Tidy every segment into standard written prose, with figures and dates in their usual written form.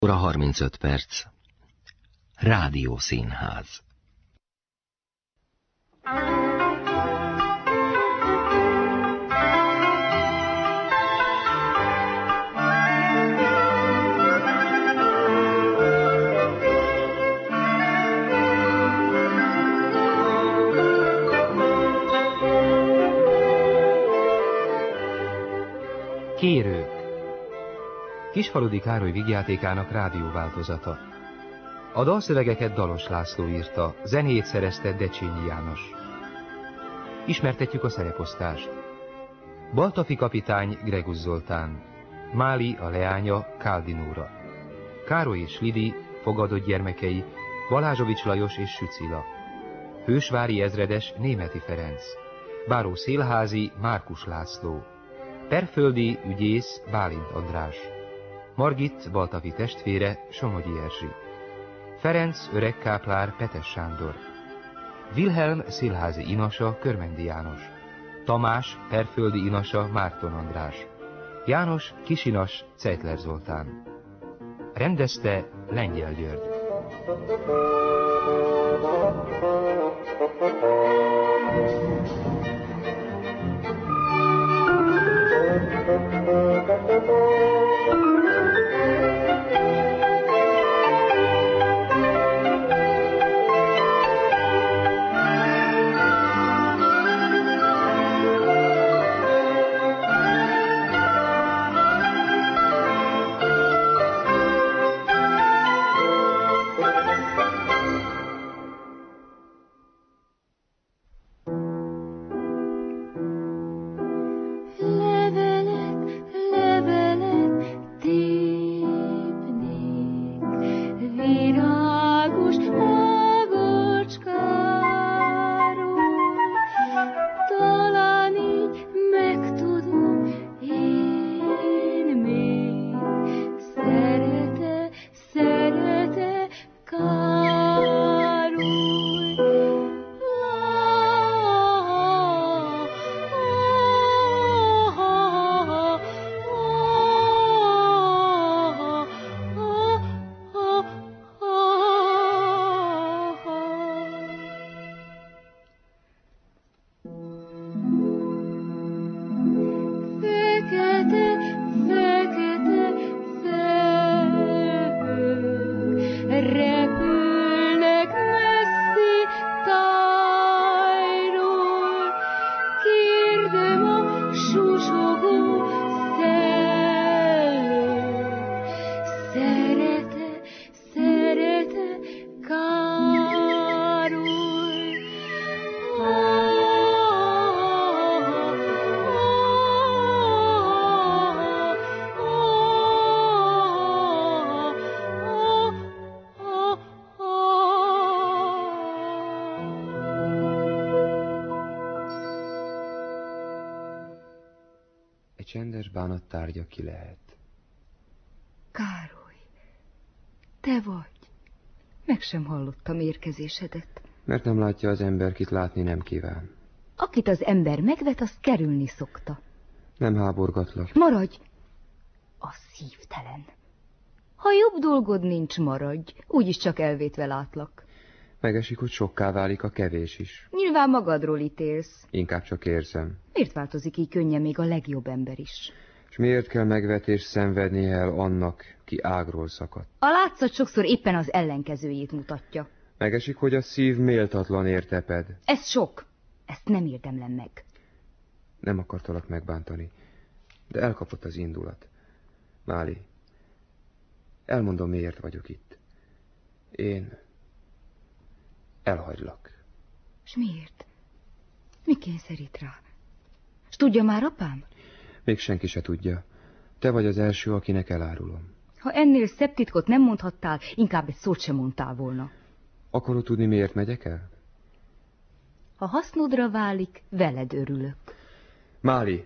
Óra 35 perc. Rádiószínház. Kérők. Kisfaludy Károly vígjátékának rádióváltozata. A dalszövegeket Dalos László írta, zenét szerezte Decsényi János. Ismertetjük a szereposztást. Baltafi kapitány Gregusz Zoltán, Máli a leánya Káldi Nóra, Károly és Lidi fogadott gyermekei Balázsovics Lajos és Sücila, Hősvári ezredes Németi Ferenc, báró Szélházi Márkus László, Perföldi ügyész Bálint András, Margit Baltafi testvére Somogyi Erzsi, Ferenc öreg káplár Petes Sándor, Wilhelm Szélházi inasa Körmendi János, Tamás Perföldi inasa Márton András, János kisinas Ceitler Zoltán. Rendezte Lengyel György. Csendes bánat tárgya ki lehet. Károly, te vagy. Meg sem hallottam érkezésedet. Mert nem látja az ember, kit látni nem kíván. Akit az ember megvet, azt kerülni szokta. Nem háborgatlak. Maradj! A szívtelen. Ha jobb dolgod nincs, maradj. Úgyis csak elvétve látlak. Megesik, hogy sokká válik a kevés is. Nyilván magadról ítélsz. Inkább csak érzem. Miért változik így könnyen még a legjobb ember is? És miért kell megvetés szenvednie el annak, ki ágról szakadt? A látszat sokszor éppen az ellenkezőjét mutatja. Megesik, hogy a szív méltatlan érteped. Ez sok. Ezt nem érdemlem meg. Nem akartalak megbántani, de elkapott az indulat. Máli, elmondom, miért vagyok itt. Én elhagylak. S miért? Mi kényszerít rá? S tudja már apám? Még senki se tudja. Te vagy az első, akinek elárulom. Ha ennél szebb titkot nem mondhattál, inkább egy szót sem mondtál volna. Akarod tudni, miért megyek el? Ha hasznodra válik, veled örülök. Máli!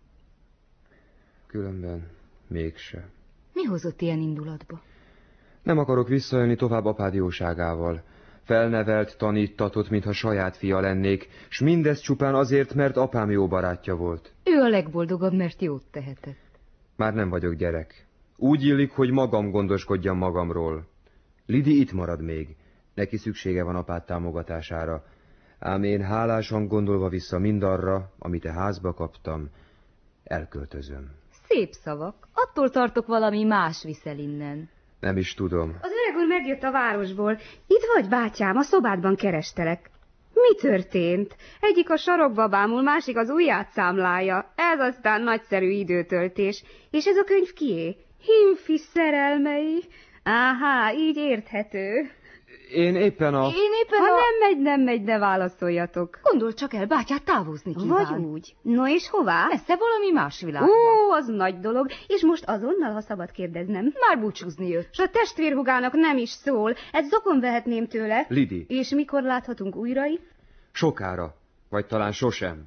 Különben mégse. Mi hozott ilyen indulatba? Nem akarok visszajönni tovább apád jóságával. Felnevelt, tanítatott, mintha saját fia lennék, s mindez csupán azért, mert apám jó barátja volt. Ő a legboldogabb, mert jót tehetett. Már nem vagyok gyerek. Úgy illik, hogy magam gondoskodjam magamról. Lidi itt marad még. Neki szüksége van apád támogatására. Ám én hálásan gondolva vissza mindarra, amit a házba kaptam, elköltözöm. Szép szavak. Attól tartok, valami más viszel innen. Nem is tudom. Az öreg úr megjött a városból. Itt vagy, bátyám, a szobádban kerestelek. Mi történt? Egyik a sarokba bámul, másik az ujját számlálja. Ez aztán nagyszerű időtöltés. És ez a könyv kié? Himfi szerelmei. Áhá, így érthető. Én éppen Ha nem megy, ne válaszoljatok. Gondolj csak el, bátyát távozni kíván. Vagy úgy. No és hová? Messze valami más világban. Az nagy dolog. És most azonnal, ha szabad kérdeznem. Már búcsúzni jött. S a testvérhugának nem is szól. Ezt zokon vehetném tőle. Lidi. És mikor láthatunk újra itt? Sokára, vagy talán sosem.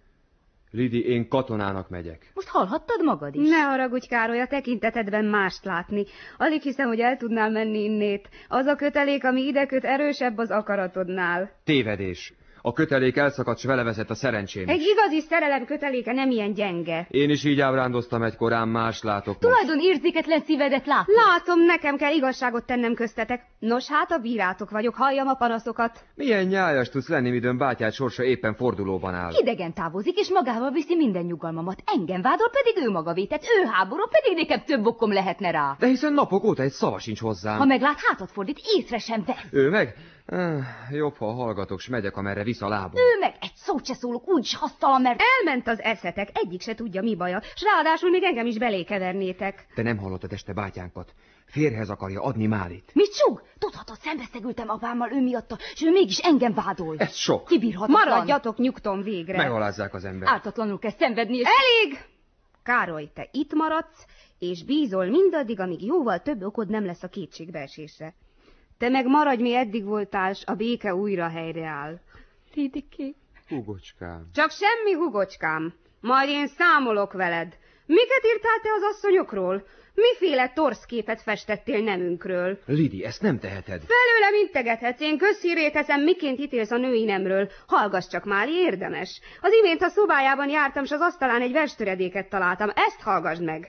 Lidi, én katonának megyek. Most hallhattad magad is? Ne haragudj, Károly, a tekintetedben mást látni. Alig hiszem, hogy el tudnál menni innét. Az a kötelék, ami ide köt, erősebb az akaratodnál. Tévedés. A kötelék elszakadt, s vele vezet a szerencsém. Egy igazi szerelem köteléke nem ilyen gyenge. Én is így ábrándoztam egykor, ám más látok most. Tulajdon érzéketlen szívedet látni. Látom, nekem kell igazságot tennem köztetek. Nos, hát a bírátok vagyok, halljam a panaszokat. Milyen nyájas tudsz lenni, midőn bátyád sorsa éppen fordulóban áll. Idegen távozik, és magával viszi minden nyugalmamat. Engem vádol, pedig ő maga vétett. Ő háború, pedig nekem több okom lehetne rá. De hiszen napok óta egy szava sincs hozzám. Ha meglát, hátat fordít, észre sem vesz. Ő meg? Jobb, ha hallgatok, s megyek, amerre visz a lábom. Ő meg egy szót se szólok, úgyis hasztalan, mert... Elment az eszetek, egyik se tudja, mi baja, s ráadásul még engem is belékevernétek. Te nem hallottad este bátyánkat. Férhez akarja adni Málit. Mit súg? Tudhatod, szembeszegültem apámmal ő miatta, és ő mégis engem vádol. Ez sok. Kibírhatatlan. Maradjatok nyugton végre. Megalázzák az ember. Ártatlanul kell szenvedni, és... Elég! Károly, te itt maradsz, és bízol mindaddig, amíg jóval több okod nem lesz a kétségbeesésre. Te meg maradj, mi eddig voltál, s a béke újra helyreáll. Lidiké. Hugocskám. Csak semmi, hugocskám. Majd én számolok veled. Miket írtál te az asszonyokról? Miféle torszképet festettél nemünkről? Lidi, ezt nem teheted. Felőlem integethetsz, én közhírré teszem, miként ítélsz a női nemről. Hallgass csak, Máli, érdemes. Az imént a szobájában jártam, s az asztalán egy verstöredéket találtam. Ezt hallgassd meg.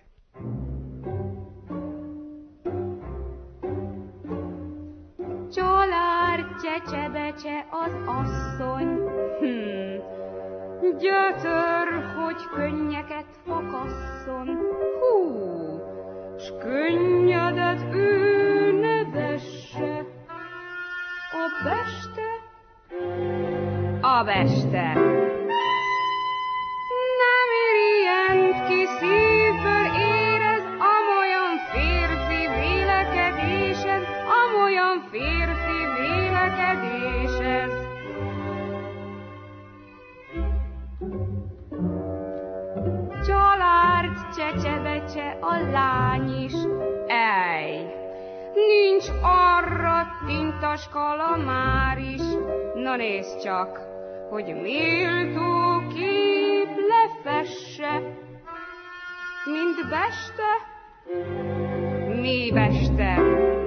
Csalár csecsebecse az asszony. Gyötör, hogy könnyeket fakasszon. Hú, s könnyedet ő ne vesse. A beste? A beste. Nem irient ki szívből érez, amolyan férfi vélekedésed, amolyan férfi vélekedésed. Csalárt csecsebecse a lány is, ej, nincs arra tintas kalamár is. Na nézd csak, hogy méltó kép lefesse, mint beste, mi beste.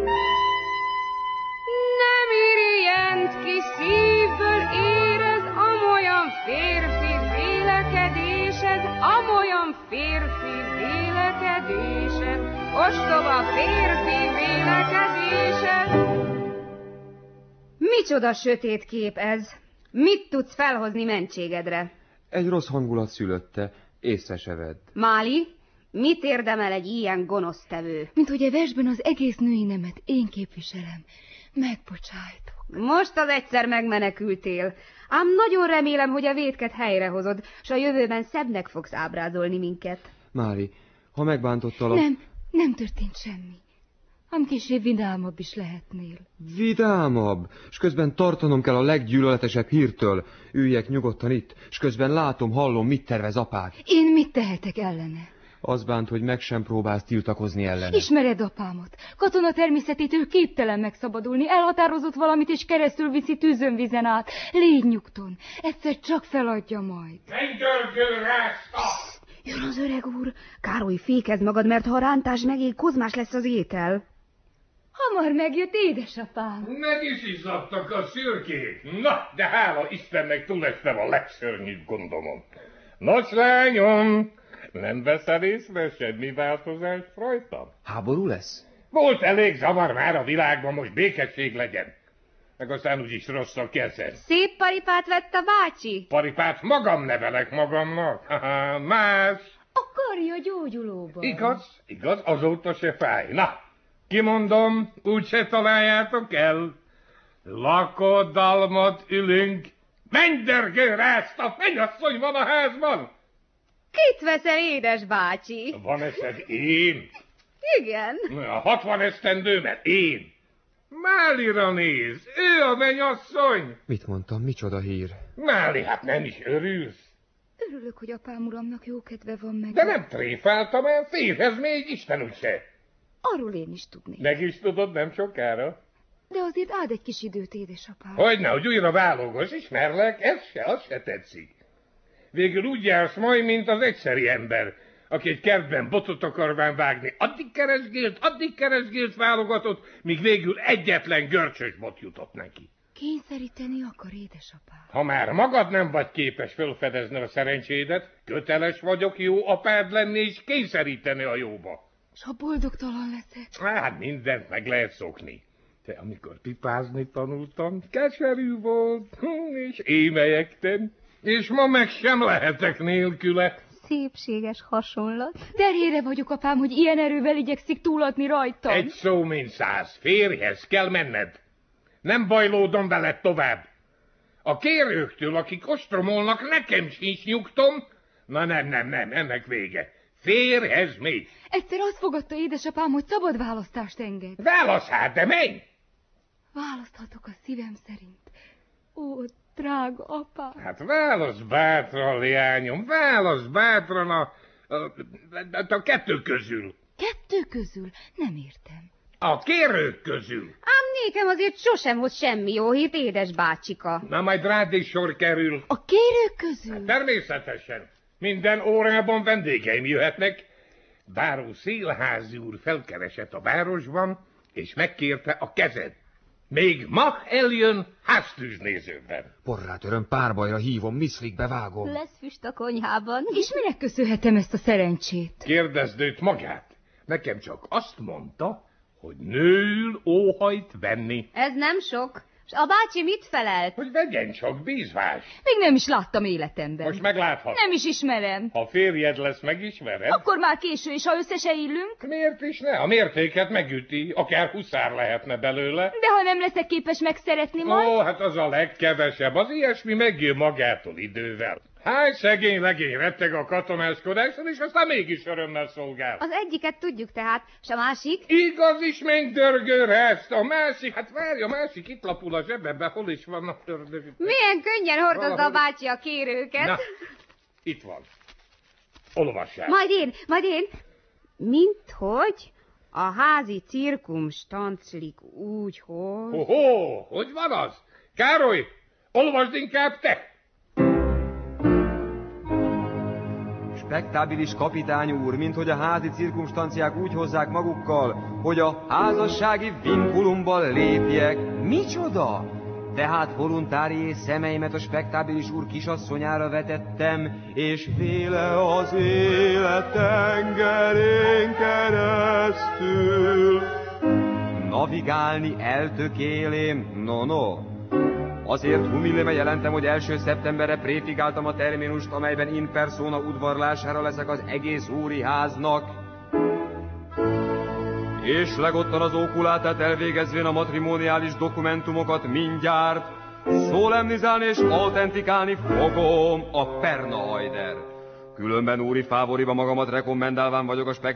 Nem irient ki szívből érez, amolyan férfi vélekedésed, amolyan férfi vélekedésed, ostoba férfi vélekedésed. Micsoda sötét kép ez? Mit tudsz felhozni mentségedre? Egy rossz hangulat szülötte, észre se vedd. Máli, mit érdemel egy ilyen gonosztevő? Mint hogy a versben az egész női nemet én képviselem. Megbocsájtok. Most az egyszer megmenekültél. Ám nagyon remélem, hogy a vétket helyrehozod, s a jövőben szebbnek fogsz ábrázolni minket. Mári, ha megbántottalak... Nem történt semmi. Ám később vidámabb is lehetnél. Vidámabb, s közben tartanom kell a leggyűlöletesebb hírtől. Üljek nyugodtan itt, s közben látom, hallom, mit tervez apád. Én mit tehetek ellene? Az bánt, hogy meg sem próbálsz tiltakozni ellene. Ismered apámot. Katona természetétől képtelen megszabadulni. Elhatározott valamit, és keresztül viszi tűzön vizen át. Légy nyugton. Egyszer csak feladja majd. Mennydörgő rászta! Jön az öreg úr. Károly, fékezd magad, mert ha a rántás megég, kozmás lesz az étel. Hamar megjött, édesapám. Meg is izzadtak a szürkék. Na, de hála Istennek túlestem a legszörnyűbb gondomon. Nos, lányom, Nem veszel észre semmi változást rajtam? Háború lesz? Volt elég zavar már a világban, most békesség legyen. Meg aztán úgyis rossz a kezem. Szép paripát vett a bácsi? Paripát magam nevelek magamnak. Haha, más. A karja gyógyulóban. Igaz, azóta se fáj. Na, kimondom, úgyse találjátok el. Lakodalmat ülünk. Mennydörgő rázta, mennyasszony van a házban. Kit veszel, édes bácsi? Van eszed én? Igen. A 60 esztendőmet én. Málira néz, ő a mennyasszony. Mit mondtam, micsoda hír? Máli, hát nem is örülsz. Örülök, hogy apám uramnak jó kedve van meg. De nem tréfáltam el, férhez még Isten úgyse. Arról én is tudnék. Meg is tudod nem sokára. De azért áld egy kis időt, édesapám. Hogyne, hogy újra válogos, ismerlek, az se tetszik. Végül úgy jársz majd, mint az egyszeri ember, aki egy kertben botot akarván vágni. Addig keresgélt, válogatott, míg végül egyetlen görcsös bot jutott neki. Kényszeríteni akar, édesapám. Ha már magad nem vagy képes fölfedezni a szerencsédet, köteles vagyok jó apád lenni és kényszeríteni a jóba. S ha boldogtalan leszek? Hát mindent meg lehet szokni. De amikor pipázni tanultam, keserű volt, és émelyektem, és ma meg sem lehetek nélküle. Szépséges hasonlat. Terhére vagyok, apám, hogy ilyen erővel igyekszik túladni rajtam. Egy szó mint 100, férjhez kell menned. Nem bajlódom veled tovább. A kérőktől, akik ostromolnak, nekem sincs nyugtom. Na nem, ennek vége. Férjhez még. Egyszer azt fogadta édesapám, hogy szabad választást enged. Válasz hát, de menj! Választhatok a szívem szerint. Ó, drága apám. Hát válasz bátran, leányom, válasz bátran a kettő közül. Kettő közül? Nem értem. A kérők közül. Ám nékem azért sosem volt semmi jó hírt, édes bácsika. Na majd rád is sor kerül. A kérők közül? Természetesen. Minden órában vendégeim jöhetnek. Báró Szélházi úr felkeresett a városban, és megkérte a kezed. Még ma eljön háztűznézőben. Porrátöröm, párbajra hívom, miszlikbe vágom. Lesz füst a konyhában. És minek köszönhetem ezt a szerencsét? Kérdezd őt magát. Nekem csak azt mondta, hogy nőül óhajt venni. Ez nem sok. És a bácsi mit felelt? Hogy vegyen csak bízvás. Még nem is láttam életemben. Most megláthat. Nem is ismerem. Ha férjed lesz, megismered. Akkor már késő, és ha össze se illünk? Miért is ne? A mértéket megüti, akár huszár lehetne belőle. De ha nem leszek képes megszeretni majd? Ó, hát az a legkevesebb. Az ilyesmi megjön magától idővel. Hány szegény legény retteg a katonáskodástól, és aztán mégis örömmel szolgál. Az egyiket tudjuk tehát, s a másik? Igaz is mennydörgőre ezt, a másik, hát várj, a másik itt lapul a zsebembe, hol is vannak ördögök. Milyen könnyen hordozza a bácsi a kérőket. Na, itt van. Olvassál. Majd én. Minthogy a házi cirkum stanclik úgy, hogy... Hogy van az? Károly, olvasd inkább te! Spektábilis kapitány úr, minthogy a házi cirkumstanciák úgy hozzák magukkal, hogy a házassági vinkulumban lépjek. Micsoda? Tehát voluntárié szemeimet a spektábilis úr kisasszonyára vetettem, és véle az élet tengerén keresztül navigálni eltökélém, no. Azért humilléme jelentem, hogy 1. szeptemberre préfigáltam a terminust, amelyben in persona udvarlására leszek az egész úriháznak. És legottan az ókulátát elvégezvén a matrimoniális dokumentumokat mindjárt szolemnizálni és autentikálni fogom a Pernahajder. Különben úri fávoriba magamat rekommendálván vagyok a